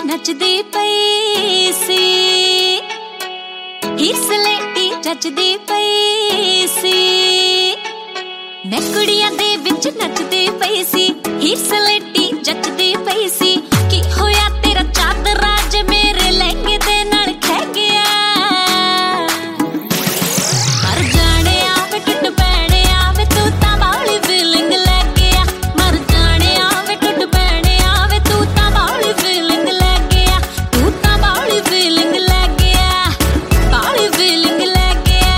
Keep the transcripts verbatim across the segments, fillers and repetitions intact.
नचदी पई सी, हीर सलेटी जचदी पई सी। मैं कुड़ियां दे विच नचदी पई सी, हीर सलेटी जचदी पई सी। की होया तेरा चादरा ज मेरे लहंगे दे नाल खह गया। मर जाने आवे टुट पैणे आवे तू तां बाली फीलिंग लै गया। मर जाने आवे टुट पैणे आवे तू तां बाली फीलिंग लै गया। तू तां बाली फीलिंग लै गया, बाली फीलिंग लै गया।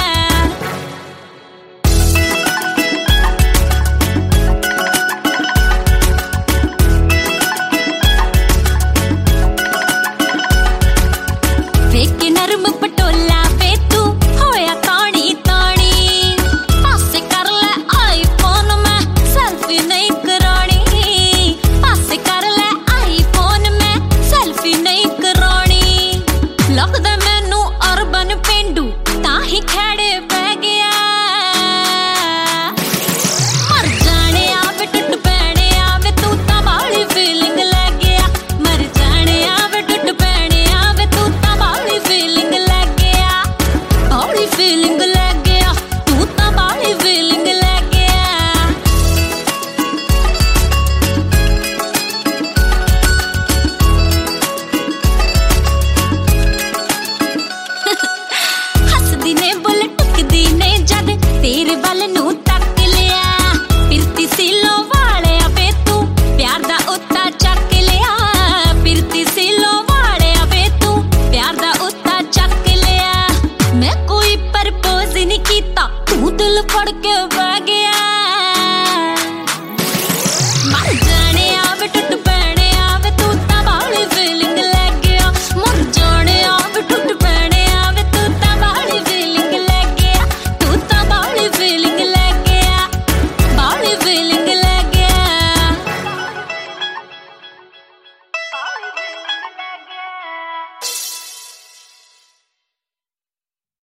वेख नरम पटोला वे तू होया तानी तानी। पासे कर ले आईफोन में सेल्फी नहीं करानी। पासे कर ले आईफोन में सेल्फी नहीं करानी। लगदा मैनू अर्बन पेंडू तां ही खैड़े पै गया। मर जाने आवे टुट पैणे आवे तू तां बाली फीलिंग लै गया। मर जाने आवे टुट पैणे आवे तू तां बाली फीलिंग लै गया। बाली फीलिंग लै गया, तू तां बाली फीलिंग लै गया। हसदी ने बुल टुकदी ने जद तेरे वल नू तक लिया। फिरती सीलो वाले वे तू प्यार दा उत्ता चक लिया। फिरती सीलो वाले वे तू प्यार दा उत्ता चक लिया। मैं कोई प्रपोज नहीं कीता, तू दिल फड़ के